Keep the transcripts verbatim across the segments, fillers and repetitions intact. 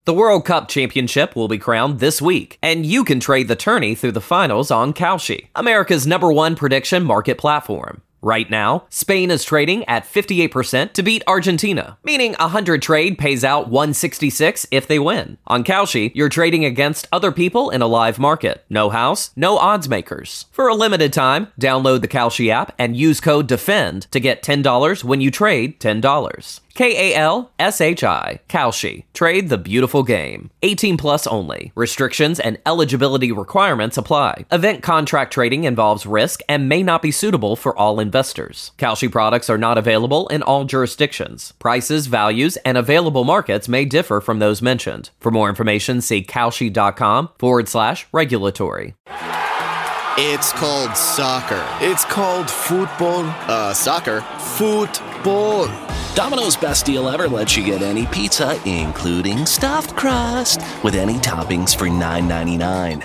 The World Cup Championship will be crowned this week, and you can trade the tourney through the finals on Kalshi, America's number one prediction market platform. Right now, Spain is trading at fifty-eight percent to beat Argentina, meaning a one hundred trade pays out one sixty-six if they win. On Kalshi, you're trading against other people in a live market. No house, no odds makers. For a limited time, download the Kalshi app and use code DEFEND to get ten dollars when you trade ten dollars. K A L S H I, Kalshi. Trade the beautiful game. eighteen plus only. Restrictions and eligibility requirements apply. Event contract trading involves risk and may not be suitable for all investors. Kalshi products are not available in all jurisdictions. Prices, values, and available markets may differ from those mentioned. For more information, see kalshi.com forward slash regulatory. It's called soccer. It's called football. Uh, soccer. Football. Domino's best deal ever lets you get any pizza, including stuffed crust, with any toppings for nine ninety-nine.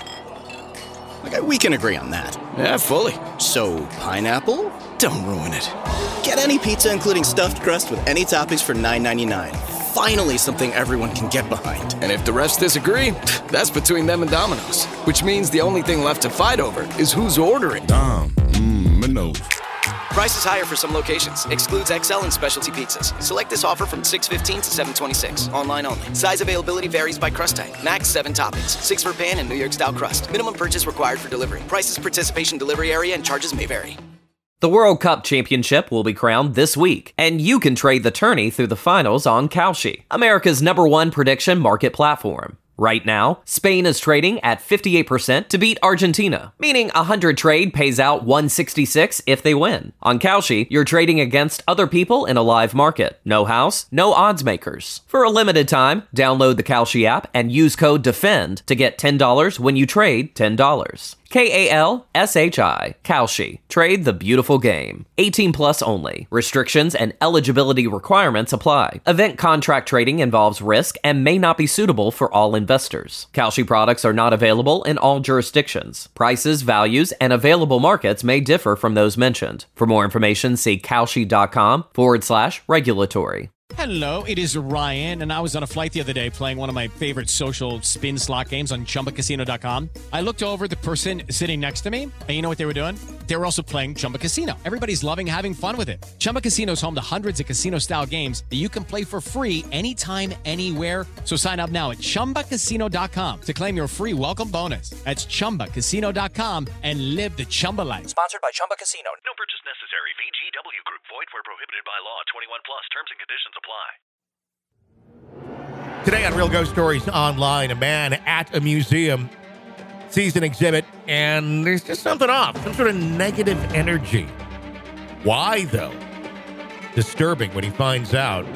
Okay, we can agree on that. Yeah, fully. So, pineapple? Don't ruin it. Get any pizza, including stuffed crust, with any toppings for nine ninety-nine. Finally, something everyone can get behind. And if the rest disagree, that's between them and Domino's. Which means the only thing left to fight over is who's ordering. Dom, mmm, Minos. Price is higher for some locations. Excludes X L and specialty pizzas. Select this offer from six fifteen to seven twenty-six. Online only. Size availability varies by crust type. Max seven toppings. Six for pan and New York style crust. Minimum purchase required for delivery. Prices, participation, delivery area, and charges may vary. The World Cup Championship will be crowned this week, and you can trade the tourney through the finals on Kalshi, America's number one prediction market platform. Right now, Spain is trading at fifty-eight percent to beat Argentina, meaning a one hundred trade pays out one sixty-six if they win. On Kalshi, you're trading against other people in a live market. No house, no odds makers. For a limited time, download the Kalshi app and use code DEFEND to get ten dollars when you trade ten dollars. K A L S H I, Kalshi. Trade the beautiful game. eighteen plus only. Restrictions and eligibility requirements apply. Event contract trading involves risk and may not be suitable for all investors. Kalshi products are not available in all jurisdictions. Prices, values, and available markets may differ from those mentioned. For more information, see kalshi.com forward slash regulatory. Hello, it is Ryan, and I was on a flight the other day playing one of my favorite social spin slot games on chumba casino dot com. I looked over at the person sitting next to me, and you know what they were doing? They were also playing Chumba Casino. Everybody's loving having fun with it. Chumba Casino is home to hundreds of casino-style games that you can play for free anytime, anywhere. So sign up now at chumba casino dot com to claim your free welcome bonus. That's chumba casino dot com and live the Chumba life. Sponsored by Chumba Casino. No purchase necessary. V G W Group. Void where prohibited by law. twenty-one plus. Terms and conditions apply. Today on Real Ghost Stories Online, a man at a museum sees an exhibit, and there's just something off, some sort of negative energy. Why, though? Disturbing when he finds out.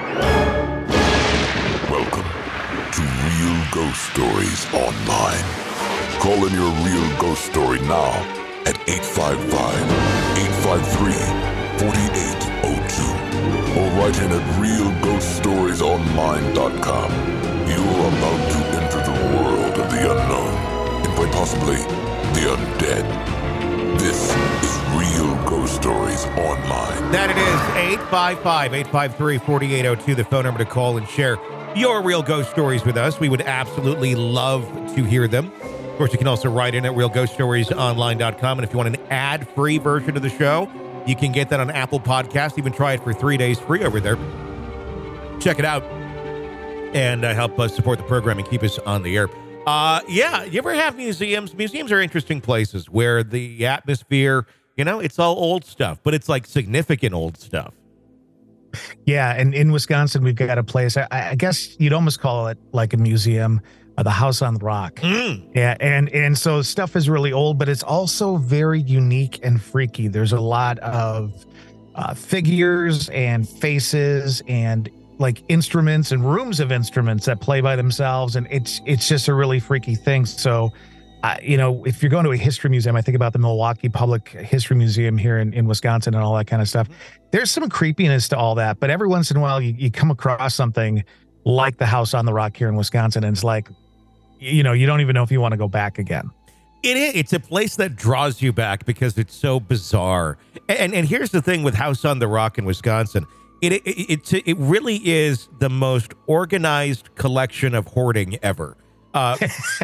Welcome to Real Ghost Stories Online. Call in your real ghost story now at eight five five, eight five three, four eight zero two or write in at real ghost stories online dot com. You're about to enter the world of the unknown and quite possibly the undead. This is Real Ghost Stories Online. That it is eight five five, eight five three, four eight zero two, the phone number to call and share your real ghost stories with us. We would absolutely love to hear them. Of course, you can also write in at real ghost stories online dot com. And if you want an ad-free version of the show, you can get that on Apple Podcasts. Even try it for three days free over there. Check it out and uh, help us support the program and keep us on the air. Uh, yeah, you ever have museums? Museums are interesting places where the atmosphere, you know, it's all old stuff, but it's like significant old stuff. Yeah, and in Wisconsin, we've got a place, I, I guess you'd almost call it like a museum, uh, the House on the Rock. Mm. Yeah, and, and so stuff is really old, but it's also very unique and freaky. There's a lot of uh, figures and faces and like instruments and rooms of instruments that play by themselves, and it's it's just a really freaky thing. So, uh, you know, if you're going to a history museum, I think about the Milwaukee Public History Museum here in, in Wisconsin and all that kind of stuff. There's some creepiness to all that, but every once in a while you, you come across something like the House on the Rock here in Wisconsin, and it's like, you know, you don't even know if you want to go back again. It is. It's a place that draws you back because it's so bizarre. And and here's the thing with House on the Rock in Wisconsin. It it, it it it really is the most organized collection of hoarding ever. Uh,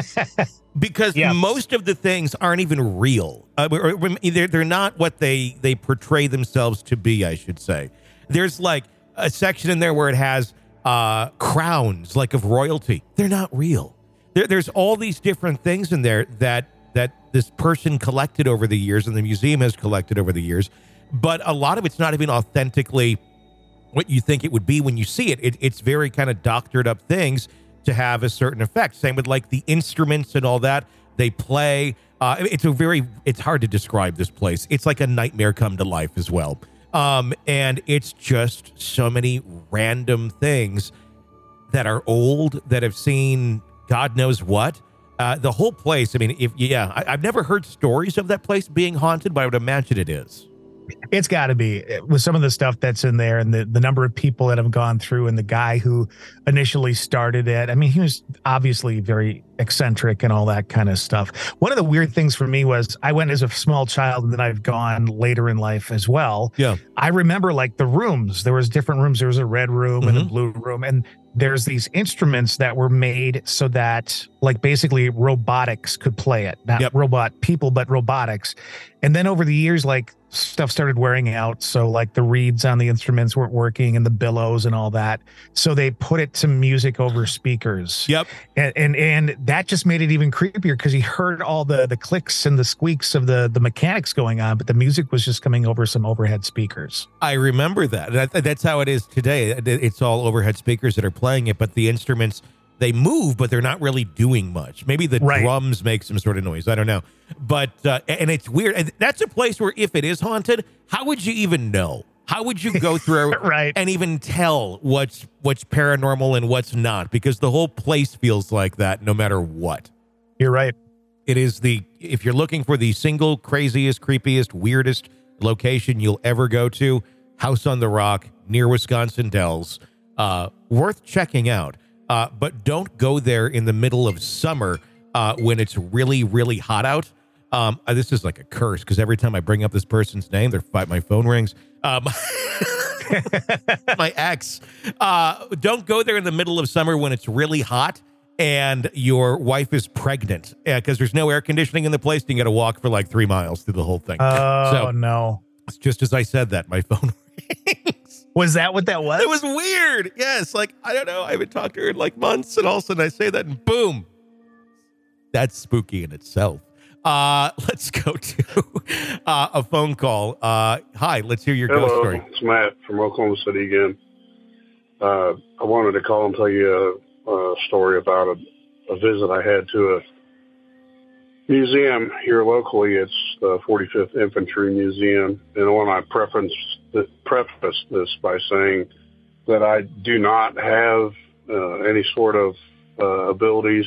because yes. most of the things aren't even real. Uh, or, or, they're, they're not what they, they portray themselves to be, I should say. There's like a section in there where it has uh, crowns, like of royalty. They're not real. There, there's all these different things in there that that this person collected over the years and the museum has collected over the years. But a lot of it's not even authentically what you think it would be when you see it. it it's very kind of doctored up things to have a certain effect. Same with like the instruments and all that they play. Uh, it's a very, it's hard to describe this place. It's like a nightmare come to life as well. Um, and it's just so many random things that are old, that have seen God knows what. Uh, the whole place, I mean, if yeah, I, I've never heard stories of that place being haunted, but I would imagine it is. It's got to be, with some of the stuff that's in there and the, the number of people that have gone through and the guy who initially started it. I mean, he was obviously very eccentric and all that kind of stuff. One of the weird things for me was I went as a small child and then I've gone later in life as well. Yeah. I remember like the rooms, there was different rooms. There was a red room mm-hmm. and a blue room. And there's these instruments that were made so that like basically robotics could play it, not yep. robot people, but robotics. And then over the years, like stuff started wearing out. So like the reeds on the instruments weren't working and the billows and all that. So they put it to music over speakers. Yep. And, and, and that just made it even creepier because he heard all the, the clicks and the squeaks of the, the mechanics going on, but the music was just coming over some overhead speakers. I remember that. that that's how it is today. It's all overhead speakers that are playing it, but the instruments, they move, but they're not really doing much. Maybe the right. drums make some sort of noise. I don't know. But, uh, and it's weird. And that's a place where if it is haunted, how would you even know? How would you go through right. and even tell what's what's paranormal and what's not? Because the whole place feels like that no matter what. You're right. It is the, if you're looking for the single craziest, creepiest, weirdest location you'll ever go to, House on the Rock near Wisconsin Dells, uh, worth checking out. Uh, but don't go there in the middle of summer uh, when it's really, really hot out. Um, uh, this is like a curse because every time I bring up this person's name, their my phone rings. Um, my ex. Uh, don't go there in the middle of summer when it's really hot and your wife is pregnant because uh, there's no air conditioning in the place. And you got to walk for like three miles through the whole thing. Oh, so, no. Just as I said that, my phone rings. Was that what that was? It was weird. Yes. Like, I don't know. I haven't talked to her in like months. And all of a sudden I say that and boom. That's spooky in itself. Uh, let's go to uh, a phone call. Uh, hi, let's hear your Hello, ghost story. It's Matt from Oklahoma City again. Uh, I wanted to call and tell you a, a story about a, a visit I had to a museum here locally. It's the forty-fifth Infantry Museum. And I want to preface, preface this by saying that I do not have uh, any sort of uh, abilities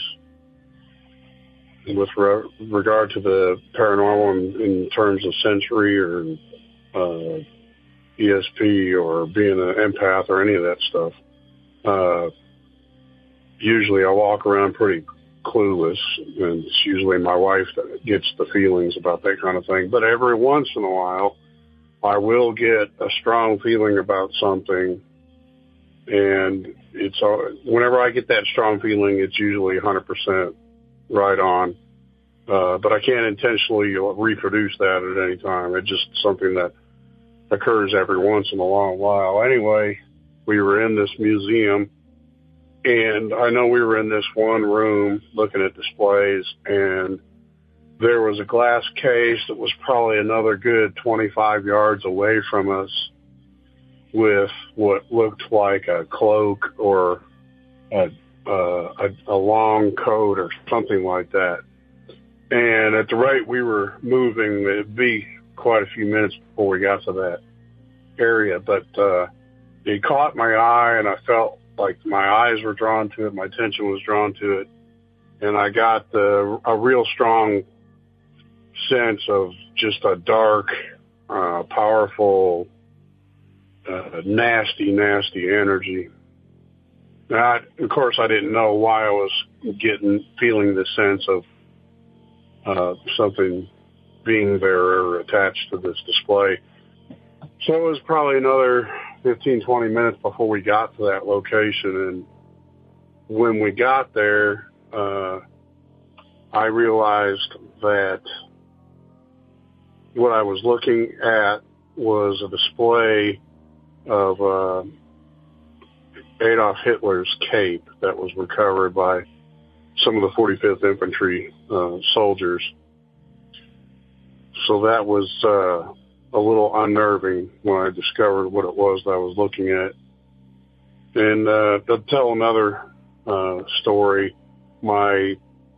with re- regard to the paranormal in, in terms of sensory or uh, E S P or being an empath or any of that stuff. Uh, usually I walk around pretty clueless, and it's usually my wife that gets the feelings about that kind of thing. But every once in a while, I will get a strong feeling about something, and it's whenever I get that strong feeling, it's usually one hundred percent right on. Uh, but I can't intentionally reproduce that at any time. It's just something that occurs every once in a long while. Anyway, we were in this museum, and I know we were in this one room looking at displays, and there was a glass case that was probably another good twenty-five yards away from us with what looked like a cloak or a Uh, a, a long coat or something like that. And at the rate we were moving, it'd be quite a few minutes before we got to that area. But uh, it caught my eye, and I felt like my eyes were drawn to it. My attention was drawn to it. And I got the, a real strong sense of just a dark, uh, powerful, uh, nasty, nasty energy. Now, of course, I didn't know why I was getting, feeling the sense of uh, something being there or attached to this display. So it was probably another fifteen, twenty minutes before we got to that location. And when we got there, uh, I realized that what I was looking at was a display of uh, Adolf Hitler's cape that was recovered by some of the forty-fifth Infantry uh, soldiers. So that was uh, a little unnerving when I discovered what it was that I was looking at. And uh, to tell another uh, story, my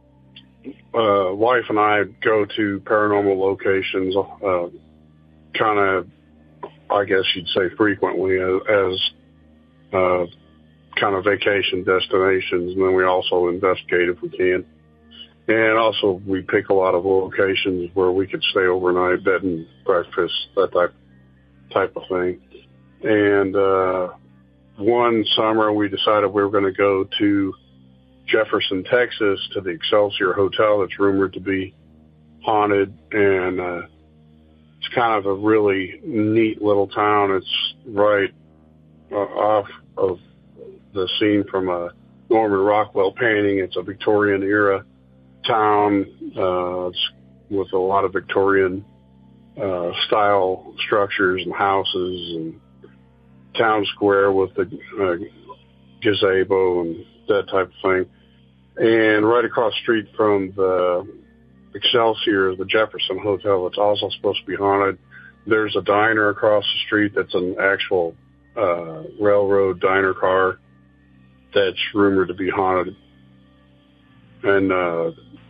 uh, wife and I go to paranormal locations uh, kind of, I guess you'd say frequently, as, as uh, kind of vacation destinations, and then we also investigate if we can. And also we pick a lot of locations where we could stay overnight, bed and breakfast, that type type of thing. And uh, one summer we decided we were going to go to Jefferson, Texas, to the Excelsior Hotel that's rumored to be haunted. And uh, it's kind of a really neat little town. It's right uh, off of the scene from a Norman Rockwell painting. It's a Victorian era town uh, it's with a lot of Victorian uh, style structures and houses, and town square with the uh, gazebo and that type of thing. And right across the street from the Excelsior, the Jefferson Hotel, it's also supposed to be haunted. There's a diner across the street that's an actual uh, railroad diner car that's rumored to be haunted. And uh,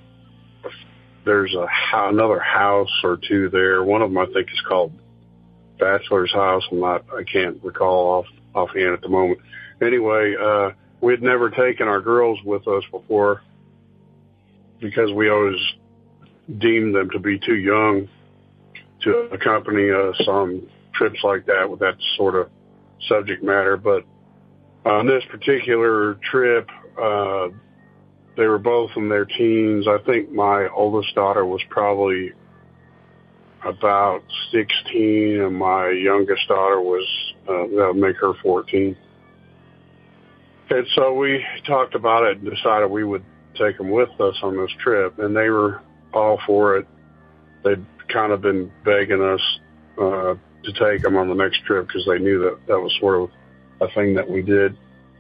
there's a another house or two there. One of them I think is called Bachelor's House. I'm not, I can't recall off offhand at the moment. Anyway, uh, we'd never taken our girls with us before because we always deemed them to be too young to accompany us on trips like that with that sort of subject matter. But on this particular trip, uh, they were both in their teens. I think my oldest daughter was probably about sixteen, and my youngest daughter was, uh, that would make her fourteen. And so we talked about it and decided we would take them with us on this trip, and they were all for it. They'd kind of been begging us uh, to take them on the next trip because they knew that that was sort of a thing that we did.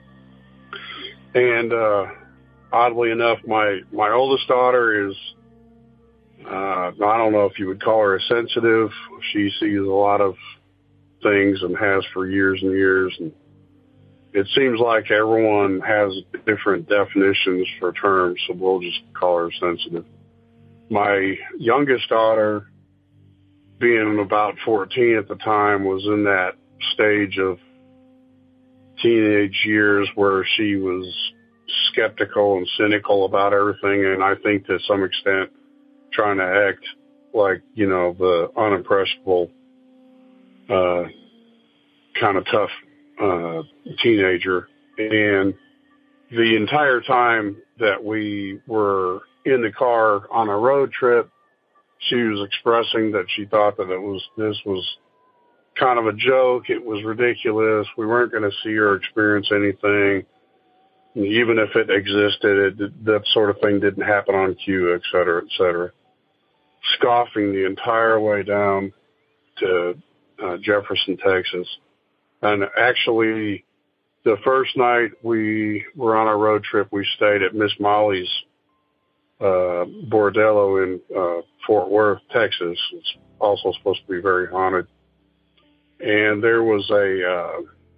And uh, oddly enough, my, my oldest daughter is, uh, I don't know if you would call her a sensitive. She sees a lot of things and has for years and years. And it seems like everyone has different definitions for terms, so we'll just call her sensitive. My youngest daughter, being about fourteen at the time, was in that stage of teenage years where she was skeptical and cynical about everything, and I think to some extent trying to act like, you know, the unimpressible, uh, kind of tough uh, teenager. And the entire time that we were in the car on a road trip, she was expressing that she thought that it was, this was kind of a joke. It was ridiculous. We weren't going to see or experience anything. Even if it existed, it, that sort of thing didn't happen on cue, et cetera, et cetera. Scoffing the entire way down to uh, Jefferson, Texas. And actually, the first night we were on our road trip, we stayed at Miss Molly's uh, Bordello in uh, Fort Worth, Texas. It's also supposed to be very haunted. And there was a, uh,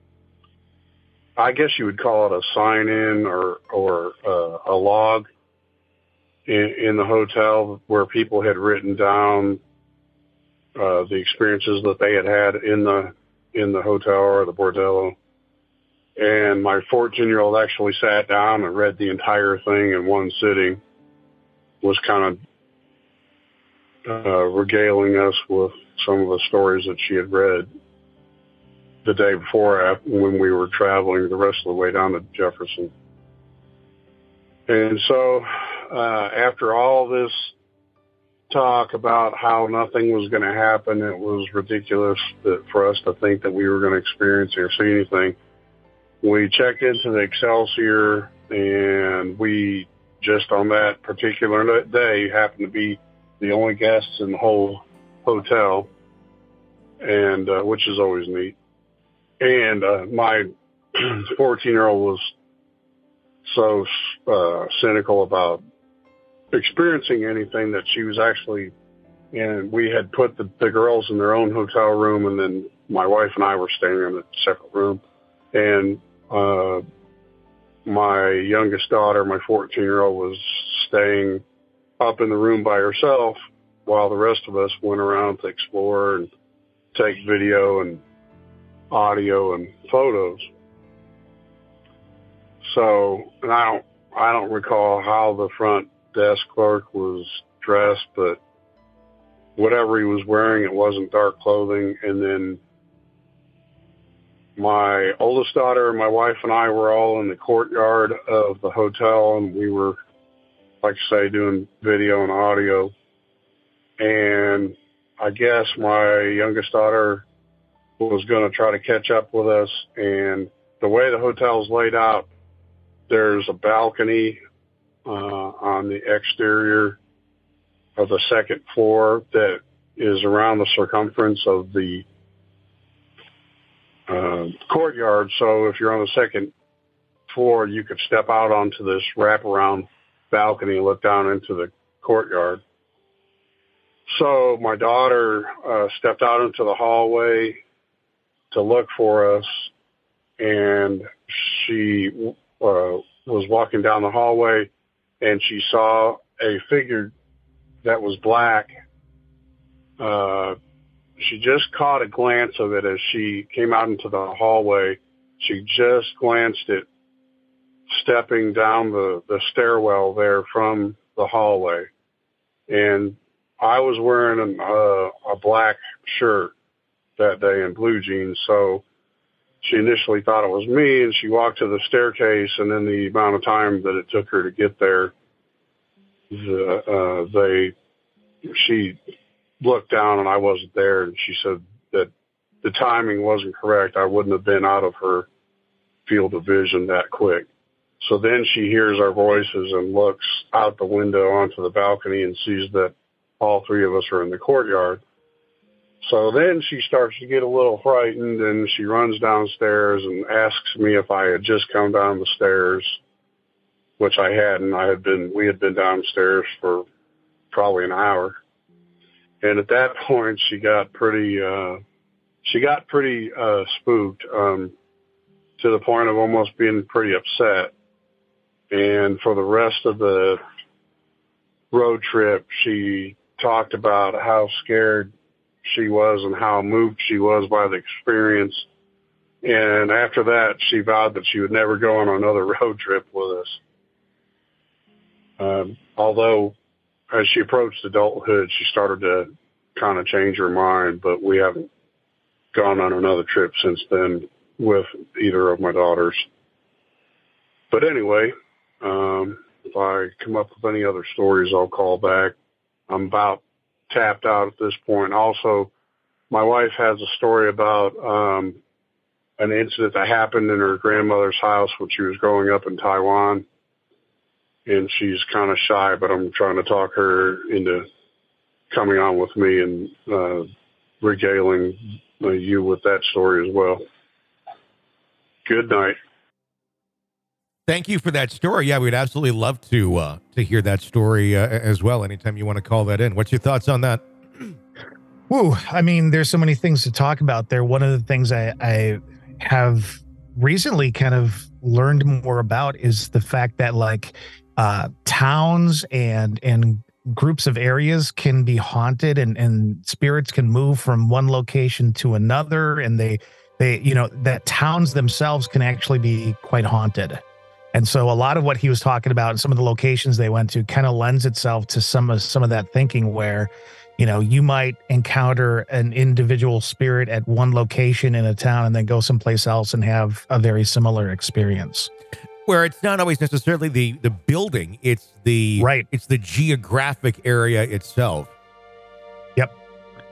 I guess you would call it a sign-in or, or uh, a log in, in the hotel where people had written down uh, the experiences that they had had in the in the hotel or the Bordello. And my fourteen-year-old actually sat down and read the entire thing in one sitting, was kind of uh, regaling us with some of the stories that she had read the day before when we were traveling the rest of the way down to Jefferson. And so uh, after all this talk about how nothing was going to happen. It was ridiculous that for us to think that we were going to experience or see anything. We checked into the Excelsior, and we just on that particular day happened to be the only guests in the whole hotel, and uh, which is always neat. And uh, my fourteen-year-old was so uh, cynical about experiencing anything that she was actually, and we had put the, the girls in their own hotel room, and then my wife and I were staying in a separate room. And uh, my youngest daughter, my fourteen-year-old, was staying up in the room by herself while the rest of us went around to explore and take video and audio and photos. So, and I don't, I don't recall how the front desk clerk was dressed, but whatever he was wearing, it wasn't dark clothing. And then my oldest daughter, my wife, and I were all in the courtyard of the hotel, and we were, like I say, doing video and audio. And I guess my youngest daughter was going to try to catch up with us. And the way the hotel's laid out, there's a balcony uh, on the exterior of the second floor that is around the circumference of the uh, courtyard. So if you're on the second floor, you could step out onto this wraparound balcony and look down into the courtyard. So my daughter uh, stepped out into the hallway to look for us, and she uh, was walking down the hallway, and she saw a figure that was black. Uh, she just caught a glance of it as she came out into the hallway. She just glanced it stepping down the, the stairwell there from the hallway. And I was wearing an, uh, a black shirt that day and blue jeans, so she initially thought it was me, and she walked to the staircase, and in the amount of time that it took her to get there, the, uh, they, she looked down and I wasn't there, and she said that the timing wasn't correct. I wouldn't have been out of her field of vision that quick. So then she hears our voices and looks out the window onto the balcony and sees that all three of us are in the courtyard. So then she starts to get a little frightened, and she runs downstairs and asks me if I had just come down the stairs, which I hadn't. I had been, we had been downstairs for probably an hour. And at that point, she got pretty, uh, she got pretty, uh, spooked, um, to the point of almost being pretty upset. And for the rest of the road trip, she talked about how scared she was and how moved she was by the experience. And after that, she vowed that she would never go on another road trip with us. Um, although as she approached adulthood, she started to kind of change her mind, but we haven't gone on another trip since then with either of my daughters. But anyway, um, if I come up with any other stories, I'll call back. I'm about tapped out at this point. Also, my wife has a story about um, an incident that happened in her grandmother's house when she was growing up in Taiwan. And she's kind of shy, but I'm trying to talk her into coming on with me and uh, regaling uh, you with that story as well. Good night. Thank you for that story. Yeah, we'd absolutely love to uh, to hear that story uh, as well. Anytime you want to call that in. What's your thoughts on that? Woo, I mean, there's so many things to talk about there. One of the things I, I have recently kind of learned more about is the fact that like uh, towns and and groups of areas can be haunted, and, and spirits can move from one location to another, and they they you know that towns themselves can actually be quite haunted. And so a lot of what he was talking about and some of the locations they went to kind of lends itself to some of some of that thinking where, you know, you might encounter an individual spirit at one location in a town and then go someplace else and have a very similar experience. Where it's not always necessarily the, the building, it's the right. It's the geographic area itself.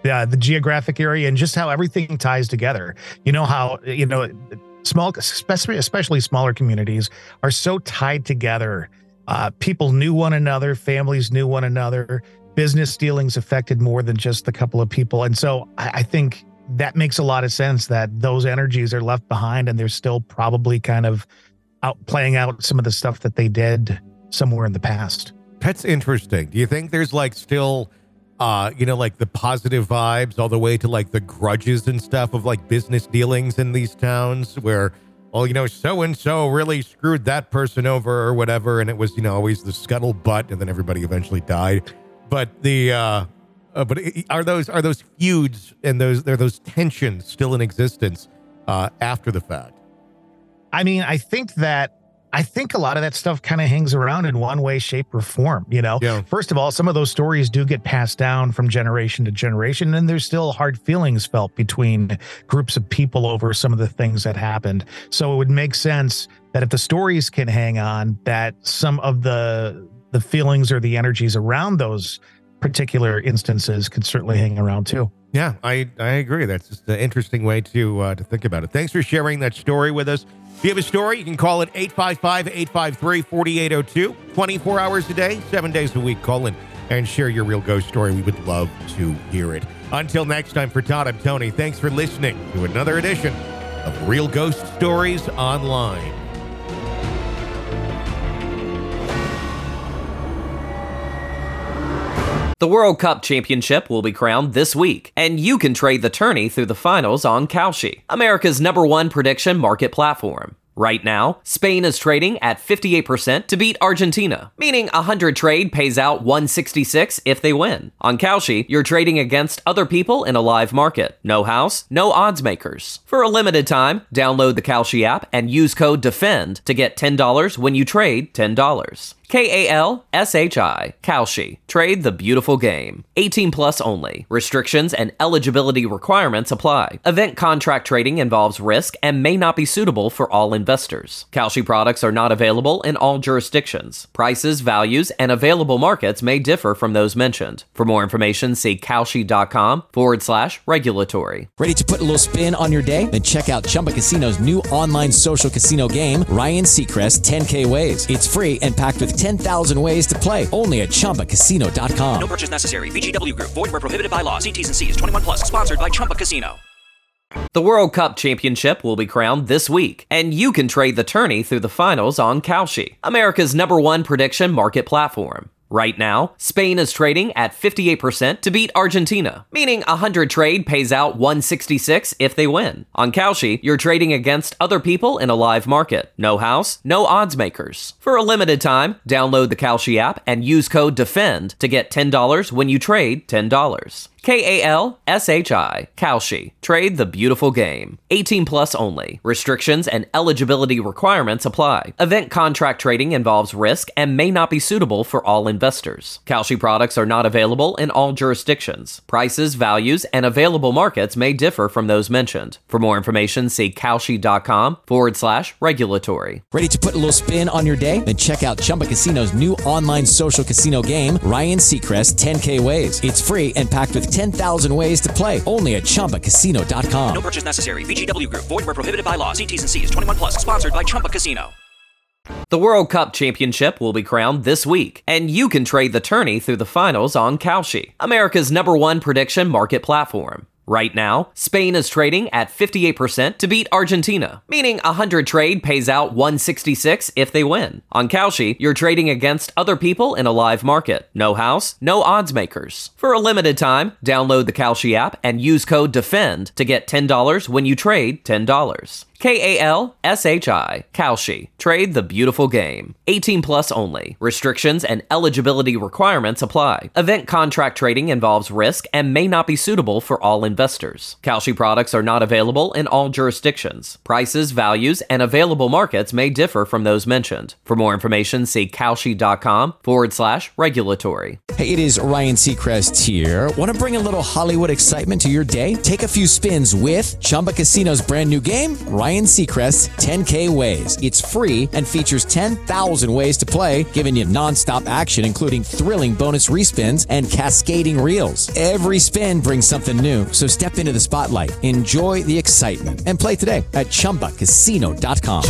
uh, the geographic area and just how everything ties together. You know how, you know, small, especially, especially smaller communities are so tied together. Uh, people knew one another, families knew one another, business dealings affected more than just a couple of people. And so I, I think that makes a lot of sense that those energies are left behind and they're still probably kind of out playing out some of the stuff that they did somewhere in the past. That's interesting. Do you think there's like still, uh, you know, like the positive vibes all the way to like the grudges and stuff of like business dealings in these towns where, well, you know, so-and-so really screwed that person over or whatever. And it was, you know, always the scuttlebutt and then everybody eventually died. But the, uh, uh but are those, are those feuds and those, are those tensions still in existence, uh, after the fact? I mean, I think that I think a lot of that stuff kind of hangs around in one way, shape, or form. You know, yeah. First of all, some of those stories do get passed down from generation to generation, and there's still hard feelings felt between groups of people over some of the things that happened. So it would make sense that if the stories can hang on, that some of the the feelings or the energies around those particular instances could certainly hang around too. Yeah, I, I agree. That's just an interesting way to uh, to think about it. Thanks for sharing that story with us. If you have a story, you can call it eight five five, eight five three, four eight zero two. twenty-four hours a day, seven days a week. Call in and share your real ghost story. We would love to hear it. Until next time, for Todd, I'm Tony. Thanks for listening to another edition of Real Ghost Stories Online. The World Cup Championship will be crowned this week, and you can trade the tourney through the finals on Kalshi, America's number one prediction market platform. Right now, Spain is trading at fifty-eight percent to beat Argentina, meaning a one hundred trade pays out one sixty-six if they win. On Kalshi, you're trading against other people in a live market. No house, no odds makers. For a limited time, download the Kalshi app and use code DEFEND to get ten dollars when you trade ten dollars. K A L S H I, Kalshi. Trade the beautiful game. eighteen plus only. Restrictions and eligibility requirements apply. Event contract trading involves risk and may not be suitable for all investors. Kalshi products are not available in all jurisdictions. Prices, values, and available markets may differ from those mentioned. For more information, see Kalshi.com forward slash regulatory. Ready to put a little spin on your day? Then check out Chumba Casino's new online social casino game, Ryan Seacrest ten K Ways. It's free and packed with ten thousand ways to play, only at Chumba Casino dot com. No purchase necessary. V G W Group. Void where prohibited by law. See T's and C's. twenty-one plus. Sponsored by Chumba Casino. The World Cup Championship will be crowned this week, and you can trade the tourney through the finals on Kalshi, America's number one prediction market platform. Right now, Spain is trading at fifty-eight percent to beat Argentina, meaning a one hundred trade pays out one sixty-six if they win. On Kalshi, you're trading against other people in a live market. No house, no odds makers. For a limited time, download the Kalshi app and use code DEFEND to get ten dollars when you trade ten dollars. K A L S H I, Kalshi. Trade the beautiful game. eighteen plus only. Restrictions and eligibility requirements apply. Event contract trading involves risk and may not be suitable for all investors. Kalshi products are not available in all jurisdictions. Prices, values, and available markets may differ from those mentioned. For more information, see Kalshi.com forward slash regulatory. Ready to put a little spin on your day? Then check out Chumba Casino's new online social casino game, Ryan Seacrest ten K Ways. It's free and packed with ten thousand ways to play, only at Chumba Casino dot com. No purchase necessary. V G W Group. Void where prohibited by law. See T's and C's. twenty-one plus. Sponsored by Chumba Casino. The World Cup Championship will be crowned this week, and you can trade the tourney through the finals on Kalshi, America's number one prediction market platform. Right now, Spain is trading at fifty-eight percent to beat Argentina, meaning a one hundred trade pays out one sixty-six if they win. On Kalshi, you're trading against other people in a live market. No house, no odds makers. For a limited time, download the Kalshi app and use code DEFEND to get ten dollars when you trade ten dollars. K A L S H I, Kalshi. Trade the beautiful game. eighteen plus only. Restrictions and eligibility requirements apply. Event contract trading involves risk and may not be suitable for all investors. Kalshi products are not available in all jurisdictions. Prices, values, and available markets may differ from those mentioned. For more information, see Kalshi.com forward slash regulatory. Hey, it is Ryan Seacrest here. Want to bring a little Hollywood excitement to your day? Take a few spins with Chumba Casino's brand new game, Ryan Ryan Seacrest's ten K Ways. It's free and features ten thousand ways to play, giving you nonstop action, including thrilling bonus respins and cascading reels. Every spin brings something new, so step into the spotlight, enjoy the excitement, and play today at Chumba Casino dot com.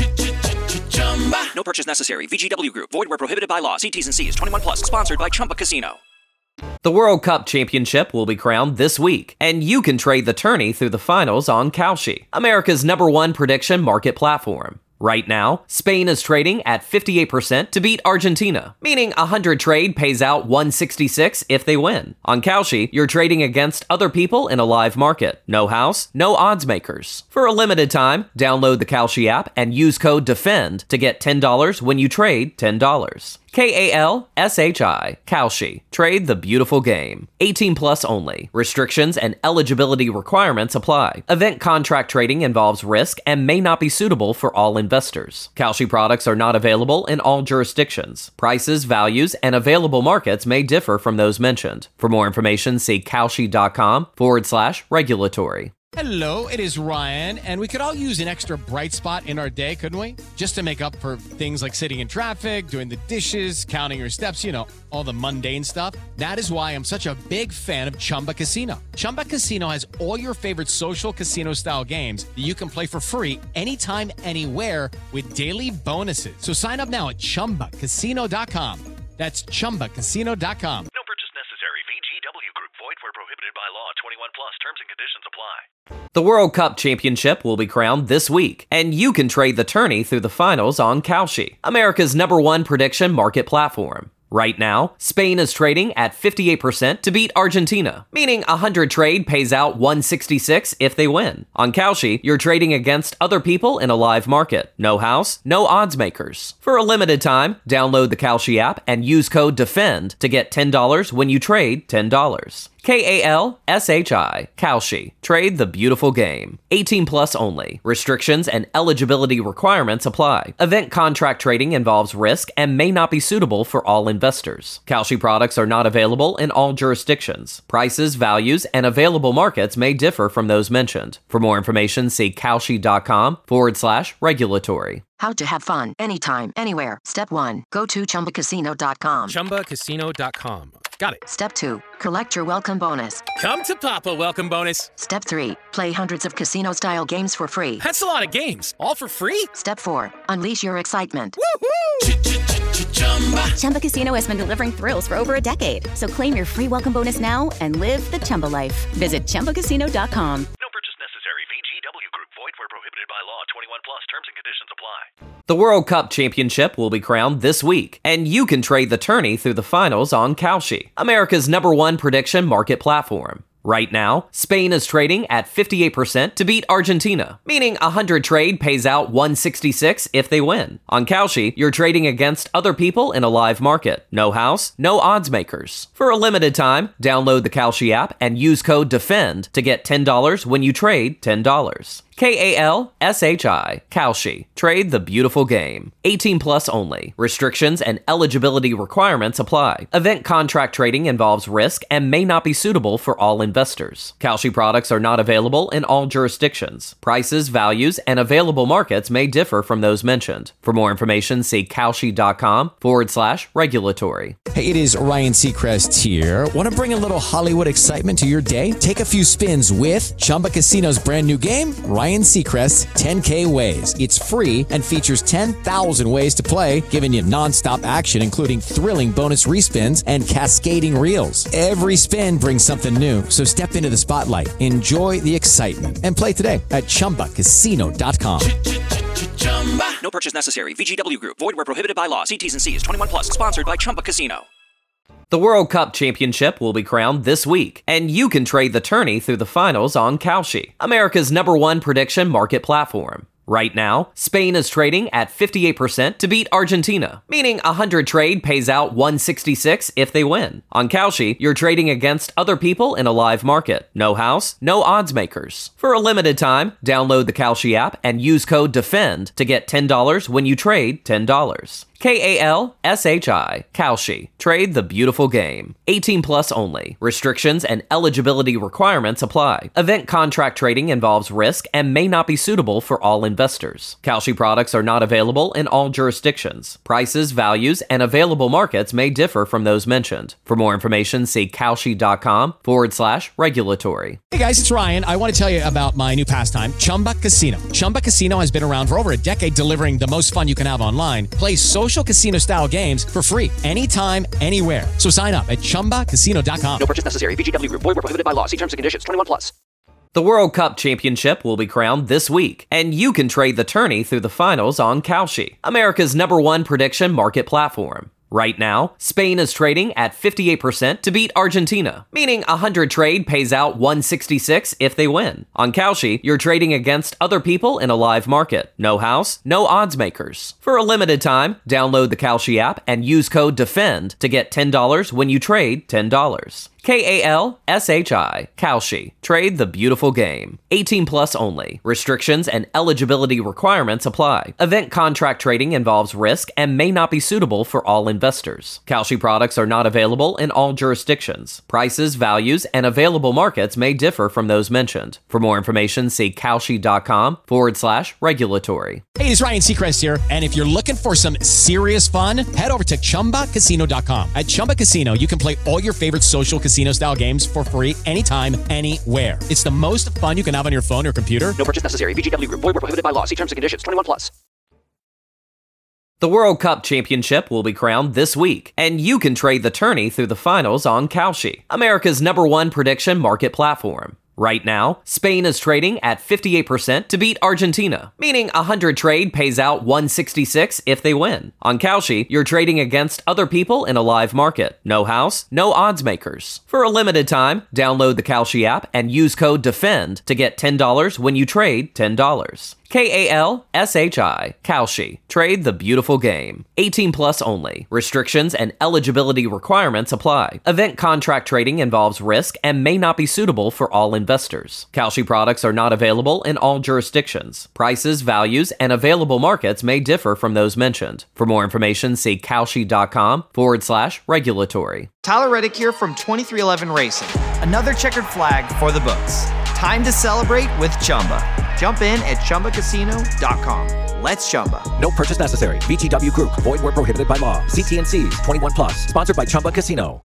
No purchase necessary. V G W Group. Void where prohibited by law. See T's and C's. twenty-one plus. Sponsored by Chumba Casino. The World Cup Championship will be crowned this week, and you can trade the tourney through the finals on Kalshi, America's number one prediction market platform. Right now, Spain is trading at fifty-eight percent to beat Argentina, meaning a one hundred trade pays out one sixty-six if they win. On Kalshi, you're trading against other people in a live market. No house, no odds makers. For a limited time, download the Kalshi app and use code DEFEND to get ten dollars when you trade ten dollars. K A L S H I, Kalshi. Trade the beautiful game. eighteen plus only. Restrictions and eligibility requirements apply. Event contract trading involves risk and may not be suitable for all investors. Kalshi products are not available in all jurisdictions. Prices, values, and available markets may differ from those mentioned. For more information, see Kalshi.com forward slash regulatory. Hello, it is Ryan, and we could all use an extra bright spot in our day, couldn't we? Just to make up for things like sitting in traffic, doing the dishes, counting your steps, you know, all the mundane stuff. That is why I'm such a big fan of Chumba Casino. Chumba Casino has all your favorite social casino-style games that you can play for free anytime, anywhere with daily bonuses. So sign up now at Chumba Casino dot com. That's Chumba Casino dot com. No purchase necessary. V G W Group. Void where prohibited by law. twenty-one plus. Terms and conditions apply. The World Cup Championship will be crowned this week, and you can trade the tourney through the finals on Kalshi, America's number one prediction market platform. Right now, Spain is trading at fifty-eight percent to beat Argentina, meaning a one hundred trade pays out one sixty-six if they win. On Kalshi, you're trading against other people in a live market. No house, no odds makers. For a limited time, download the Kalshi app and use code DEFEND to get ten dollars when you trade ten dollars. K A L S H I, Kalshi. Trade the beautiful game. eighteen plus only. Restrictions and eligibility requirements apply. Event contract trading involves risk and may not be suitable for all investors. Kalshi products are not available in all jurisdictions. Prices, values, and available markets may differ from those mentioned. For more information, see Kalshi.com forward slash regulatory. How to have fun anytime, anywhere. Step one, go to Chumba Casino dot com. Chumba Casino dot com. Got it. Step two, collect your welcome bonus. Come to Papa welcome bonus. Step three, play hundreds of casino-style games for free. That's a lot of games. All for free? Step four, unleash your excitement. Woohoo! Chumba Casino has been delivering thrills for over a decade. So claim your free welcome bonus now and live the Chumba life. Visit Chumba Casino dot com. No purchase necessary. V G W Group. Void where prohibited by law. twenty-one plus. Terms and conditions apply. The World Cup Championship will be crowned this week, and you can trade the tourney through the finals on Kalshi, America's number one prediction market platform. Right now, Spain is trading at fifty-eight percent to beat Argentina, meaning a one hundred trade pays out one sixty-six if they win. On Kalshi, you're trading against other people in a live market. No house, no odds makers. For a limited time, download the Kalshi app and use code DEFEND to get ten dollars when you trade ten dollars. K A L S H I, Kalshi. Trade the beautiful game. eighteen plus only. Restrictions and eligibility requirements apply. Event contract trading involves risk and may not be suitable for all investors. Kalshi products are not available in all jurisdictions. Prices, values, and available markets may differ from those mentioned. For more information, see Kalshi.com forward slash regulatory. Hey, it is Ryan Seacrest here. Want to bring a little Hollywood excitement to your day? Take a few spins with Chumba Casino's brand new game, Ryan Seacrest's ten K Ways. It's free and features ten thousand ways to play, giving you nonstop action, including thrilling bonus respins and cascading reels. Every spin brings something new, so step into the spotlight, enjoy the excitement, and play today at Chumba Casino dot com. No purchase necessary. V G W Group. Void where prohibited by law. See T's and C's. twenty-one plus. Sponsored by Chumba Casino. The World Cup Championship will be crowned this week, and you can trade the tourney through the finals on Kalshi, America's number one prediction market platform. Right now, Spain is trading at fifty-eight percent to beat Argentina, meaning a one hundred trade pays out one sixty-six if they win. On Kalshi, you're trading against other people in a live market. No house, no odds makers. For a limited time, download the Kalshi app and use code DEFEND to get ten dollars when you trade ten dollars. K A L S H I, Kalshi. Trade the beautiful game. eighteen plus only. Restrictions and eligibility requirements apply. Event contract trading involves risk and may not be suitable for all investors. Kalshi products are not available in all jurisdictions. Prices, values, and available markets may differ from those mentioned. For more information, see Kalshi.com forward slash regulatory. Hey guys, it's Ryan. I want to tell you about my new pastime, Chumba Casino. Chumba Casino has been around for over a decade, delivering the most fun you can have online. Play social casino style games for free anytime, anywhere. So sign up at Chumba Casino dot com. No purchase necessary. V G W Group. Void where prohibited by law. See terms and conditions. twenty-one plus. The World Cup Championship will be crowned this week, and you can trade the tourney through the finals on Kalshi, America's number one prediction market platform. Right now, Spain is trading at fifty-eight percent to beat Argentina, meaning a hundred trade pays out one sixty-six if they win. On Kalshi, you're trading against other people in a live market. No house, no odds makers. For a limited time, download the Kalshi app and use code DEFEND to get ten dollars when you trade ten dollars. K A L S H I, Kalshi. Trade the beautiful game. eighteen plus only. Restrictions and eligibility requirements apply. Event contract trading involves risk and may not be suitable for all investors. Kalshi products are not available in all jurisdictions. Prices, values, and available markets may differ from those mentioned. For more information, see Kalshi.com forward slash regulatory. Hey, it's Ryan Seacrest here, and if you're looking for some serious fun, head over to Chumba Casino dot com. At Chumba Casino, you can play all your favorite social casino-style games for free anytime, anywhere. It's the most fun you can have on your phone or computer. No purchase necessary. V G W Group. Void where prohibited by law. See terms and conditions. twenty-one plus. The World Cup Championship will be crowned this week, and you can trade the tourney through the finals on Kalshi, America's number one prediction market platform. Right now, Spain is trading at fifty-eight percent to beat Argentina, meaning a hundred trade pays out one sixty-six if they win. On Kalshi, you're trading against other people in a live market. No house, no odds makers. For a limited time, download the Kalshi app and use code DEFEND to get ten dollars when you trade ten dollars. K A L S H I, Kalshi. Trade the beautiful game. eighteen plus only. Restrictions and eligibility requirements apply. Event contract trading involves risk and may not be suitable for all investors. Kalshi products are not available in all jurisdictions. Prices, values, and available markets may differ from those mentioned. For more information, see Kalshi.com forward slash regulatory. Tyler Reddick here from twenty-three eleven Racing. Another checkered flag for the books. Time to celebrate with Chumba. Jump in at Chumba Casino dot com. Let's Chumba. No purchase necessary. V G W Group. Void where prohibited by law. See T N Cs. twenty-one plus. Sponsored by Chumba Casino.